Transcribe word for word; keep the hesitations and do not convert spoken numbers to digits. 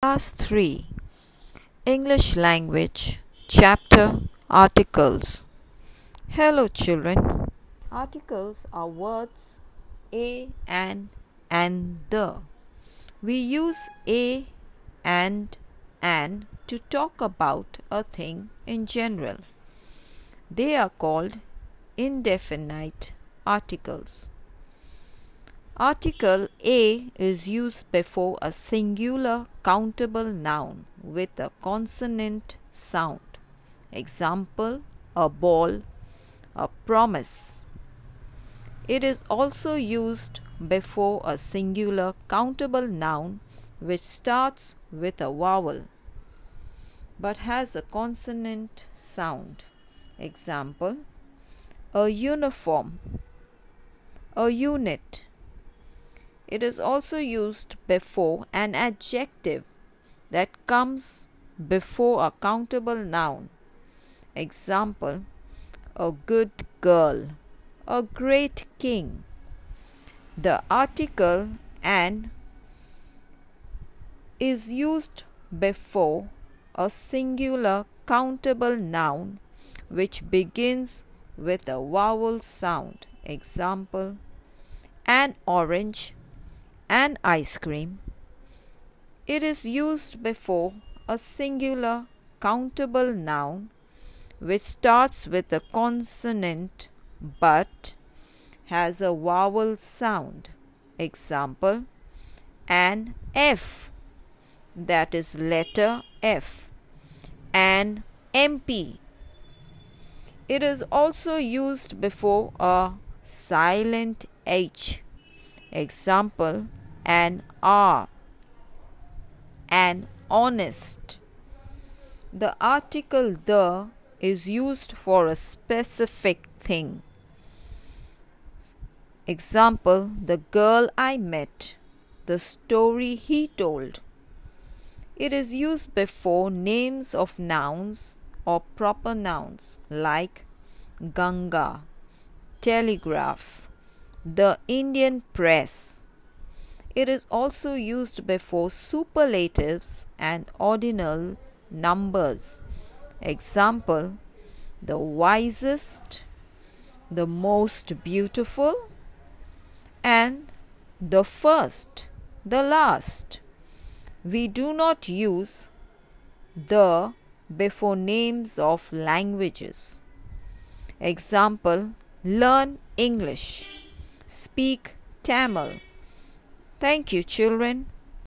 Class three English Language Chapter Articles. Hello children. Articles are words a, and, and the. We use a, and, and to talk about a thing in general. They are called indefinite articles. Article a is used before a singular countable noun with a consonant sound. Example, a ball, a promise. It is also used before a singular countable noun which starts with a vowel but has a consonant sound. Example, a uniform, a unit. It is also used before an adjective that comes before a countable noun. Example, a good girl, a great king. The article an is used before a singular countable noun which begins with a vowel sound. Example, an orange, an ice cream. It is used before a singular countable noun which starts with a consonant but has a vowel sound. Example, an F, that is letter F, an M P. It is also used before a silent H. Example, an R, an honest. The article the is used for a specific thing. Example, the girl I met, the story he told. It is used before names of nouns or proper nouns like Ganga, telegraph, the Indian press. It is also used before superlatives and ordinal numbers. Example, the wisest, the most beautiful, and the first, the last. We do not use the before names of languages. Example, learn English, speak Tamil. Thank you, children.